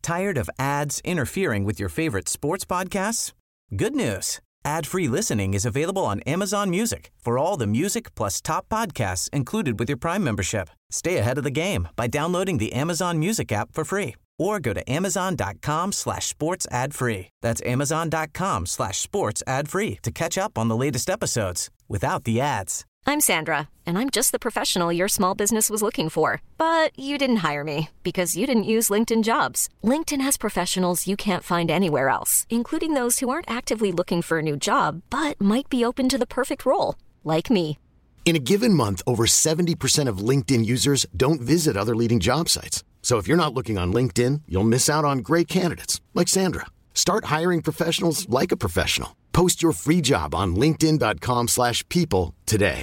Tired of ads interfering with your favorite sports podcasts? Good news. Ad-free listening is available on Amazon Music for all the music plus top podcasts included with your Prime membership. Stay ahead of the game by downloading the Amazon Music app for free or go to amazon.com/sports ad free. That's amazon.com/sports ad free to catch up on the latest episodes without the ads. I'm Sandra, and I'm just the professional your small business was looking for. But you didn't hire me because you didn't use LinkedIn Jobs. LinkedIn has professionals you can't find anywhere else, including those who aren't actively looking for a new job, but might be open to the perfect role, like me. In a given month, over 70% of LinkedIn users don't visit other leading job sites. So if you're not looking on LinkedIn, you'll miss out on great candidates like Sandra. Start hiring professionals like a professional. Post your free job on linkedin.com/people today.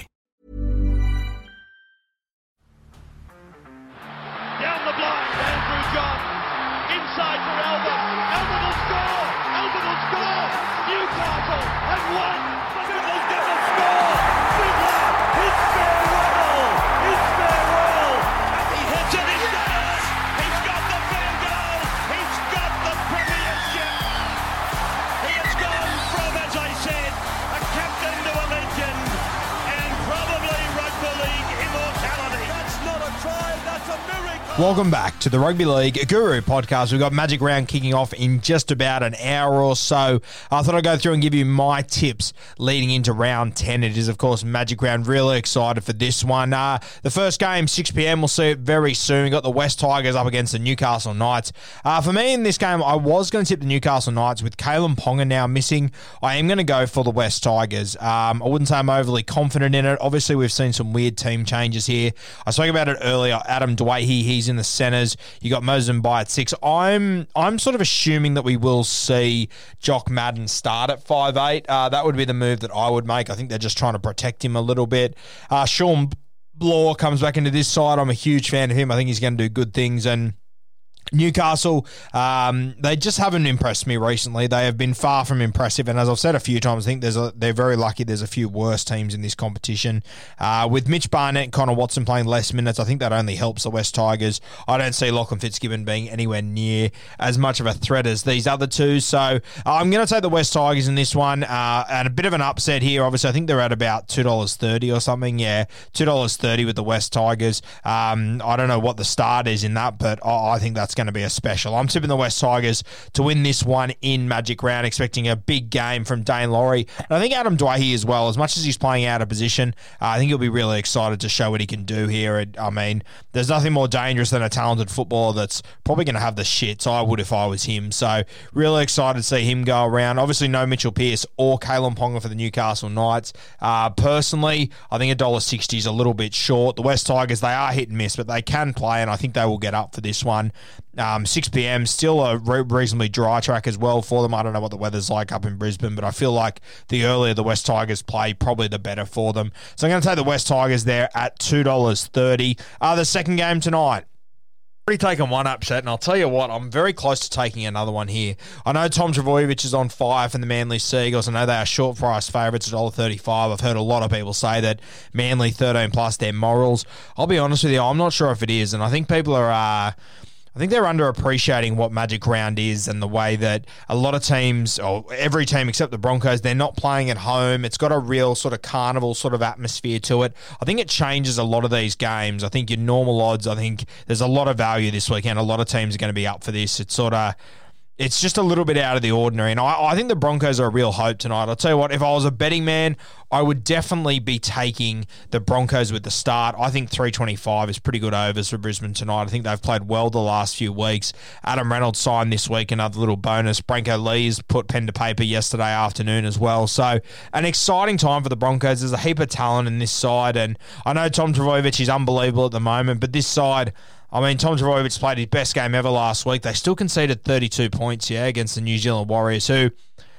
Down the blind, Andrew John. Inside for Albert. Albert will score. Albert will score. Newcastle have won. Fiddler's going to score. Fiddler, it's farewell. It's farewell. And he hits it. He scores. He's got the field goal. He's got the premiership. He has gone from, as I said, a captain to a legend and probably rugby league immortality. That's not a try. That's a miracle. Welcome back to the Rugby League Guru podcast. We've got Magic Round kicking off in just about an hour or so. I thought I'd go through and give you my tips leading into round 10. It is, of course, Magic Round. Really excited for this one. The first game, 6 p.m. We'll see it very soon. We've got the West Tigers up against the Newcastle Knights. For me in this game, I was going to tip the Newcastle Knights. With Kalen Ponga now missing, I am going to go for the West Tigers. I wouldn't say I'm overly confident in it. Obviously, we've seen some weird team changes here. I spoke about it earlier. Adam Dwayhe, he's in the centres. You got Mozambique at 6. I'm sort of assuming that we will see Jock Madden start at 5'8". That would be the move that I would make. I think they're just trying to protect him a little bit. Sean Blaw comes back into this side. I'm a huge fan of him. I think he's going to do good things. And Newcastle, they just haven't impressed me recently. They have been far from impressive, and as I've said a few times, I think they're very lucky there's a few worse teams in this competition. With Mitch Barnett and Connor Watson playing less minutes, I think that only helps the West Tigers. I don't see Lachlan Fitzgibbon being anywhere near as much of a threat as these other two, so I'm going to take the West Tigers in this one, and a bit of an upset here. Obviously, I think they're at about $2.30 or something. Yeah, $2.30 with the West Tigers. I don't know what the start is in that, but I think that's going to be a special. I'm tipping the West Tigers to win this one in Magic Round, expecting a big game from Dane Laurie. And I think Adam Dwayhe as well, as much as he's playing out of position, I think he'll be really excited to show what he can do here. I mean, there's nothing more dangerous than a talented footballer that's probably going to have the shits. I would if I was him. So really excited to see him go around. Obviously no Mitchell Pearce or Kalen Ponga for the Newcastle Knights. Personally, I think $1.60 is a little bit short. The West Tigers, they are hit and miss, but they can play, and I think they will get up for this one. 6 p.m, still a reasonably dry track as well for them. I don't know what the weather's like up in Brisbane, but I feel like the earlier the West Tigers play, probably the better for them. So I'm going to take the West Tigers there at $2.30. The second game tonight. Already taken one upset, and I'll tell you what, I'm very close to taking another one here. I know Tom Trbojevic is on fire from the Manly Seagulls. I know they are short price favourites at $1.35. I've heard a lot of people say that Manly 13 plus their morals. I'll be honest with you, I'm not sure if it is, and I think people are... I think they're underappreciating what Magic Round is and the way that a lot of teams, or every team except the Broncos, they're not playing at home. It's got a real sort of carnival sort of atmosphere to it. I think it changes a lot of these games. I think your normal odds, I think there's a lot of value this weekend. A lot of teams are going to be up for this. It's just a little bit out of the ordinary. And I think the Broncos are a real hope tonight. I'll tell you what, if I was a betting man, I would definitely be taking the Broncos with the start. I think 325 is pretty good overs for Brisbane tonight. I think they've played well the last few weeks. Adam Reynolds signed this week, another little bonus. Branko Lee's put pen to paper yesterday afternoon as well. So an exciting time for the Broncos. There's a heap of talent in this side. And I know Tom Trbojevic is unbelievable at the moment, but this side... I mean, Tom Trbojevic played his best game ever last week. They still conceded 32 points, against the New Zealand Warriors, who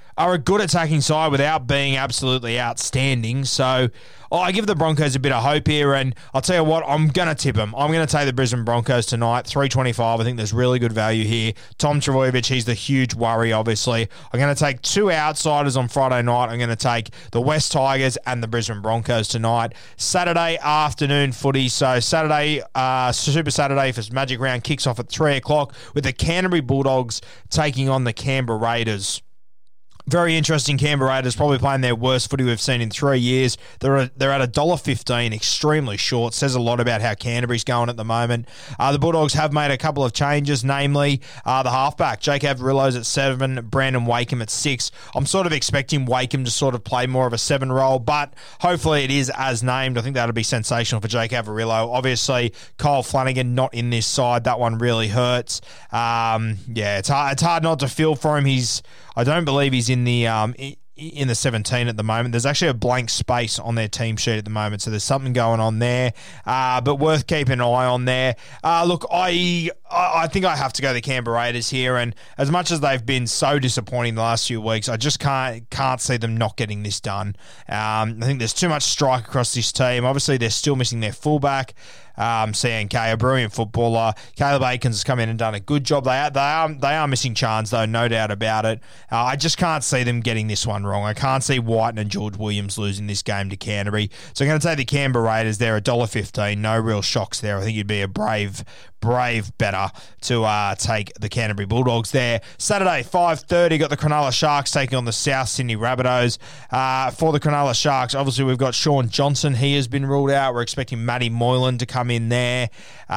are a good attacking side without being absolutely outstanding. So I give the Broncos a bit of hope here, and I'll tell you what, I'm going to tip them. I'm going to take the Brisbane Broncos tonight, 3.25. I think there's really good value here. Tom Trbojevic, he's the huge worry, obviously. I'm going to take two outsiders on Friday night. I'm going to take the West Tigers and the Brisbane Broncos tonight. Saturday afternoon footy. So Saturday, Super Saturday for Magic Round kicks off at 3 o'clock with the Canterbury Bulldogs taking on the Canberra Raiders. Very interesting. Canberra Raiders probably playing their worst footy we've seen in 3 years. They're at $1.15, extremely short. Says a lot about how Canterbury's going at the moment. The Bulldogs have made a couple of changes, namely the halfback. Jake Averillo's at 7, Brandon Wakeham at 6. I'm sort of expecting Wakeham to sort of play more of a 7 role, but hopefully it is as named. I think that'll be sensational for Jake Averillo. Obviously, Kyle Flanagan not in this side. That one really hurts. It's hard not to feel for him. I don't believe he's in the 17 at the moment. There's actually a blank space on their team sheet at the moment, so there's something going on there, but worth keeping an eye on there. Look, I think I have to go the Canberra Raiders here, and as much as they've been so disappointing the last few weeks, I just can't see them not getting this done. I think there's too much strike across this team. Obviously, they're still missing their fullback. CNK, a brilliant footballer. Caleb Aikens has come in and done a good job. They are missing Chance, though, no doubt about it. I just can't see them getting this one wrong. I can't see White and George Williams losing this game to Canterbury. So I'm going to take the Canberra Raiders there, $1.15. No real shocks there. I think you'd be a brave better to take the Canterbury Bulldogs there. Saturday, 5:30, got the Cronulla Sharks taking on the South Sydney Rabbitohs. For the Cronulla Sharks, obviously we've got Sean Johnson. He has been ruled out. We're expecting Matty Moylan to come in there.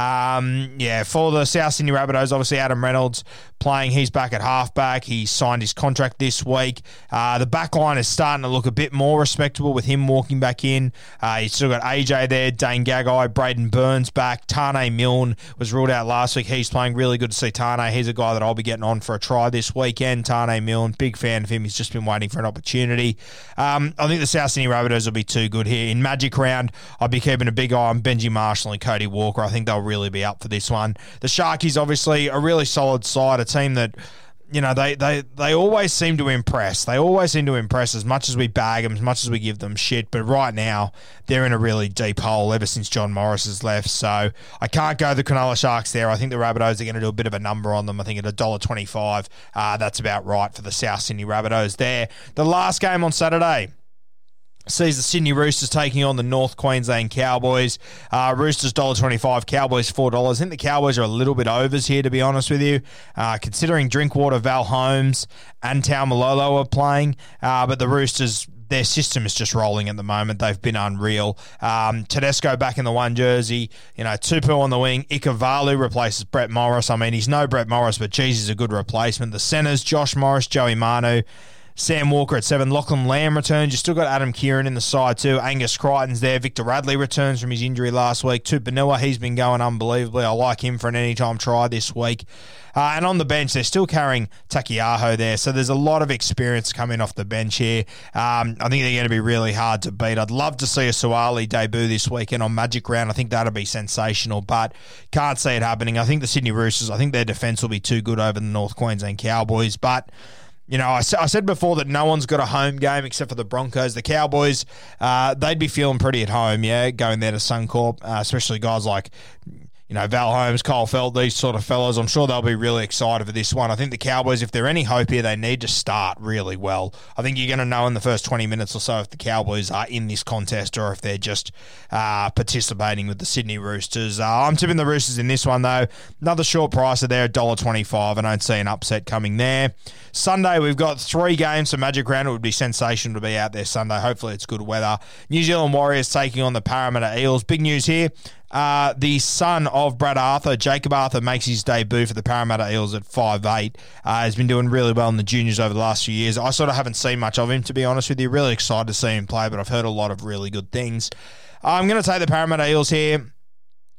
For the South Sydney Rabbitohs, obviously Adam Reynolds playing. He's back at halfback. He signed his contract this week. The back line is starting to look a bit more respectable with him walking back in. He's still got AJ there, Dane Gagai, Braden Burns back. Tane Milne was ruled out last week. He's playing really good to see Tane. He's a guy that I'll be getting on for a try this weekend. Tane Milne, big fan of him. He's just been waiting for an opportunity. I think the South Sydney Rabbitohs will be too good here. In Magic Round, I'll be keeping a big eye on Benji Marshall and Cody Walker. I think they'll really be up for this one. The Sharkies, obviously, a really solid side, a team that, you know, they always seem to impress. They always seem to impress as much as we bag them, as much as we give them shit. But right now, they're in a really deep hole ever since John Morris has left. So I can't go the Cronulla Sharks there. I think the Rabbitohs are going to do a bit of a number on them. I think at $1.25, that's about right for the South Sydney Rabbitohs there. The last game on Saturday sees the Sydney Roosters taking on the North Queensland Cowboys. Roosters $1.25, Cowboys $4. I think the Cowboys are a little bit overs here, to be honest with you, considering Drinkwater, Val Holmes, and Taumalolo are playing. But the Roosters, their system is just rolling at the moment. They've been unreal. Tedesco back in the one jersey. Tupu on the wing. Ikavalu replaces Brett Morris. I mean, he's no Brett Morris, but geez, he's a good replacement. The centers, Josh Morris, Joey Manu. Sam Walker at 7. Lachlan Lamb returns. You've still got Adam Kieran in the side too. Angus Crichton's there. Victor Radley returns from his injury last week. Tupanua, he's been going unbelievably. I like him for an anytime try this week. And on the bench, they're still carrying Takiaho there. So there's a lot of experience coming off the bench here. I think they're going to be really hard to beat. I'd love to see a Suwali debut this weekend on Magic Round. I think that'll be sensational, but can't see it happening. I think the Sydney Roosters, I think their defence will be too good over the North Queensland Cowboys, but I said before that no one's got a home game except for the Broncos. The Cowboys, they'd be feeling pretty at home, going there to Suncorp, especially guys like Val Holmes, Kyle Feld, these sort of fellas. I'm sure they'll be really excited for this one. I think the Cowboys, if they're any hope here, they need to start really well. I think you're going to know in the first 20 minutes or so if the Cowboys are in this contest or if they're just participating with the Sydney Roosters. I'm tipping the Roosters in this one, though. Another short pricer there, $1.25. I don't see an upset coming there. Sunday, we've got 3 games for Magic Round. It would be sensational to be out there Sunday. Hopefully it's good weather. New Zealand Warriors taking on the Parramatta Eels. Big news here. The son of Brad Arthur, Jacob Arthur, makes his debut for the Parramatta Eels at 5'8". He's been doing really well in the juniors over the last few years. I sort of haven't seen much of him, to be honest with you. Really excited to see him play, but I've heard a lot of really good things. I'm going to take the Parramatta Eels here.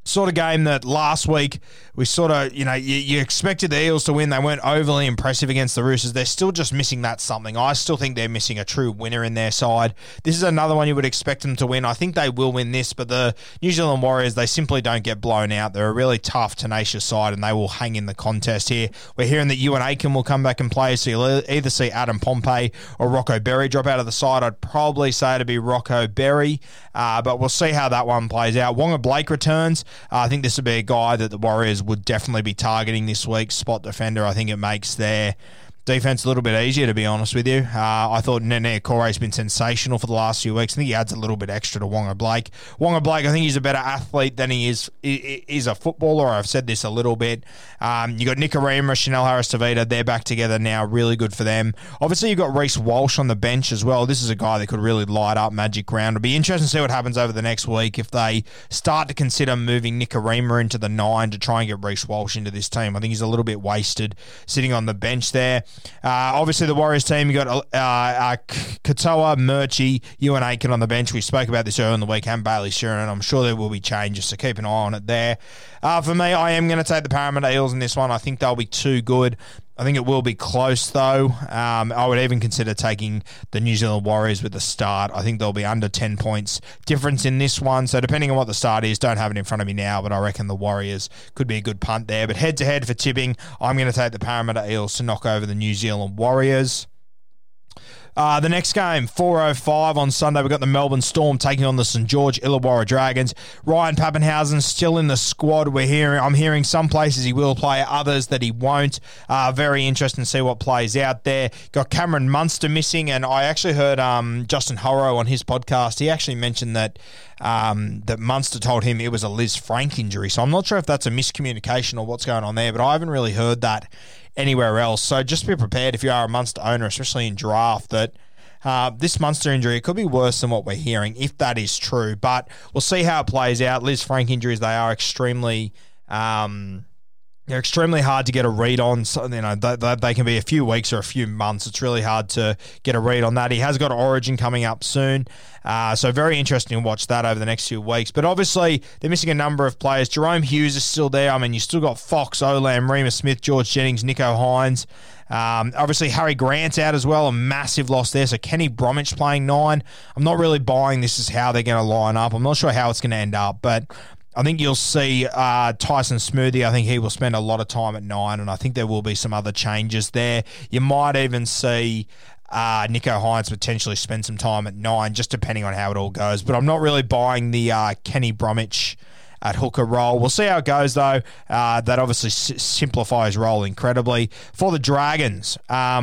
Sort of game that last week we sort of, you expected the Eels to win. They weren't overly impressive against the Roosters. They're still just missing that something. I still think they're missing a true winner in their side. This is another one you would expect them to win. I think they will win this, but the New Zealand Warriors, they simply don't get blown out. They're a really tough, tenacious side, and they will hang in the contest here. We're hearing that Ewan Aiken will come back and play, so you'll either see Adam Pompey or Rocco Berry drop out of the side. I'd probably say it'd be Rocco Berry, but we'll see how that one plays out. Wonga Blake returns. I think this would be a guy that the Warriors would definitely be targeting this week. Spot defender. I think it makes their defense a little bit easier, to be honest with you. I thought Nene Kore's been sensational for the last few weeks. I think he adds a little bit extra to Wonga Blake. Wonga Blake, I think he's a better athlete than he is a footballer. I've said this a little bit. You got Nikorima, Chanel Harris-Tavita. They're back together now. Really good for them. Obviously, you've got Reece Walsh on the bench as well. This is a guy that could really light up Magic Round. It'll be interesting to see what happens over the next week if they start to consider moving Nikorima into the 9 to try and get Reece Walsh into this team. I think he's a little bit wasted sitting on the bench there. Obviously, the Warriors team, you got Katoa, Murchie, Ewan Aiken on the bench. We spoke about this earlier in the week, and Bailey Sheeran. I'm sure there will be changes, so keep an eye on it there. For me, I am going to take the Parramatta Eels in this one. I think they'll be too good. I think it will be close, though. I would even consider taking the New Zealand Warriors with the start. I think there'll be under 10 points difference in this one. So depending on what the start is, don't have it in front of me now, but I reckon the Warriors could be a good punt there. But head-to-head for tipping, I'm going to take the Parramatta Eels to knock over the New Zealand Warriors. The next game, 4:05 on Sunday, we've got the Melbourne Storm taking on the St. George Illawarra Dragons. Ryan Papenhuyzen still in the squad. I'm hearing some places he will play, others that he won't. Very interesting to see what plays out there. Got Cameron Munster missing, and I actually heard Justin Hurrow on his podcast. He actually mentioned that that Munster told him it was a Liz Frank injury. So I'm not sure if that's a miscommunication or what's going on there, but I haven't really heard that anywhere else. So just be prepared if you are a Munster owner, especially in draft, that this Munster injury, it could be worse than what we're hearing, if that is true. But we'll see how it plays out. Liz Frank injuries, they are extremely they're extremely hard to get a read on. So, they can be a few weeks or a few months. It's really hard to get a read on that. He has got Origin coming up soon. So very interesting to watch that over the next few weeks. But obviously, they're missing a number of players. Jerome Hughes is still there. I mean, you still got Fox, Olam, Remus Smith, George Jennings, Nico Hines. Obviously, Harry Grant's out as well. A massive loss there. So Kenny Bromwich playing 9. I'm not really buying this is how they're going to line up. I'm not sure how it's going to end up, but I think you'll see Tyson Smoothie. I think he will spend a lot of time at 9, and I think there will be some other changes there. You might even see Nico Hines potentially spend some time at 9, just depending on how it all goes. But I'm not really buying the Kenny Bromwich at hooker role. We'll see how it goes, though. That obviously simplifies role incredibly. For the Dragons,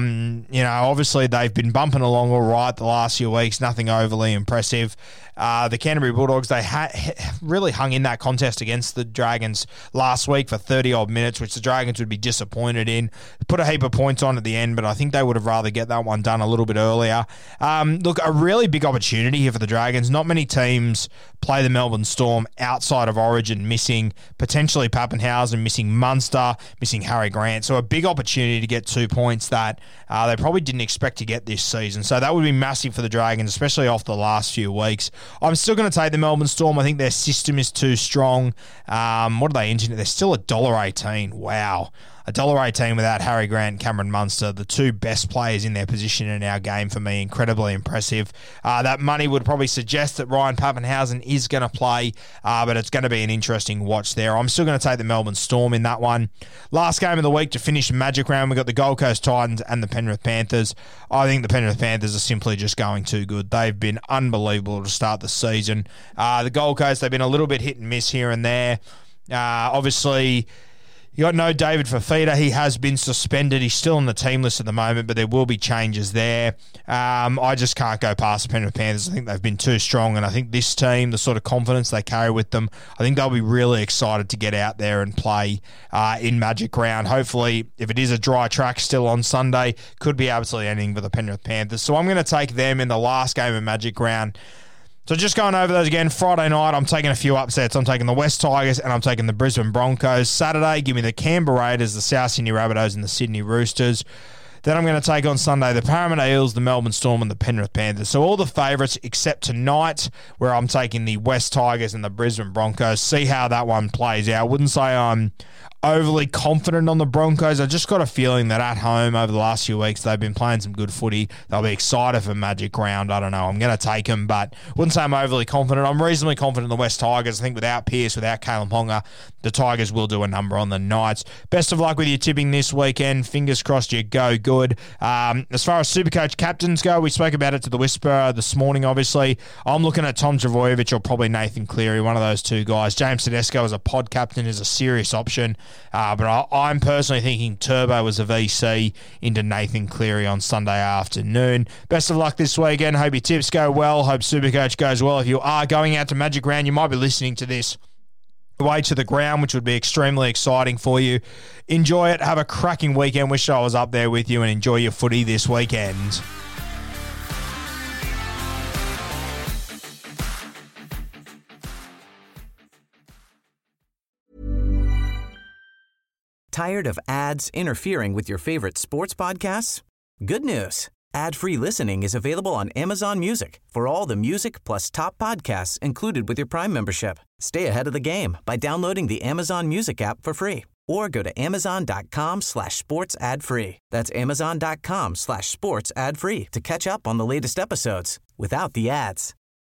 obviously they've been bumping along all right the last few weeks, nothing overly impressive. The Canterbury Bulldogs, they really hung in that contest against the Dragons last week for 30-odd minutes, which the Dragons would be disappointed in. Put a heap of points on at the end, but I think they would have rather get that one done a little bit earlier. Look, a really big opportunity here for the Dragons. Not many teams play the Melbourne Storm outside of Origin, missing potentially Papenhuyzen, missing Munster, missing Harry Grant. So a big opportunity to get 2 points that they probably didn't expect to get this season. So that would be massive for the Dragons, especially off the last few weeks. I'm still going to take the Melbourne Storm. I think their system is too strong. What are they into? They're still $1.18. Wow. $1.18 without Harry Grant and Cameron Munster, the two best players in their position in our game for me. Incredibly impressive. That money would probably suggest that Ryan Papenhuyzen is going to play, but it's going to be an interesting watch there. I'm still going to take the Melbourne Storm in that one. Last game of the week to finish Magic Round, we've got the Gold Coast Titans and the Penrith Panthers. I think the Penrith Panthers are simply just going too good. They've been unbelievable to start the season. The Gold Coast, they've been a little bit hit and miss here and there. Obviously, you got no David Fafita. He has been suspended. He's still on the team list at the moment, but there will be changes there. I just can't go past the Penrith Panthers. I think they've been too strong, and I think this team, the sort of confidence they carry with them, I think they'll be really excited to get out there and play in Magic Round. Hopefully, if it is a dry track still on Sunday, could be absolutely anything for the Penrith Panthers. So I'm going to take them in the last game of Magic Round. So just going over those again, Friday night, I'm taking a few upsets. I'm taking the West Tigers and I'm taking the Brisbane Broncos. Saturday, give me the Canberra Raiders, the South Sydney Rabbitohs and the Sydney Roosters. Then I'm going to take on Sunday the Parramatta Eels, the Melbourne Storm, and the Penrith Panthers. So all the favourites except tonight, where I'm taking the West Tigers and the Brisbane Broncos. See how that one plays out. I wouldn't say I'm overly confident on the Broncos. I just got a feeling that at home over the last few weeks, they've been playing some good footy. They'll be excited for Magic Round. I don't know. I'm going to take them, but wouldn't say I'm overly confident. I'm reasonably confident in the West Tigers. I think without Pearce, without Kalen Ponga, the Tigers will do a number on the Knights. Best of luck with your tipping this weekend. Fingers crossed you go good. As far as Supercoach captains go, we spoke about it to the Whisperer this morning, obviously. I'm looking at Tom Trbojevic or probably Nathan Cleary, one of those two guys. James Tedesco as a pod captain is a serious option. But I'm personally thinking Turbo as a VC into Nathan Cleary on Sunday afternoon. Best of luck this weekend. Hope your tips go well. Hope Supercoach goes well. If you are going out to Magic Round, you might be listening to this away to the ground, which would be extremely exciting for you. Enjoy it. Have a cracking weekend. Wish I was up there with you and enjoy your footy this weekend. Tired of ads interfering with your favorite sports podcasts? Good news. Ad-free listening is available on Amazon Music for all the music plus top podcasts included with your Prime membership. Stay ahead of the game by downloading the Amazon Music app for free or go to amazon.com/sports ad free. That's amazon.com/sports ad free to catch up on the latest episodes without the ads.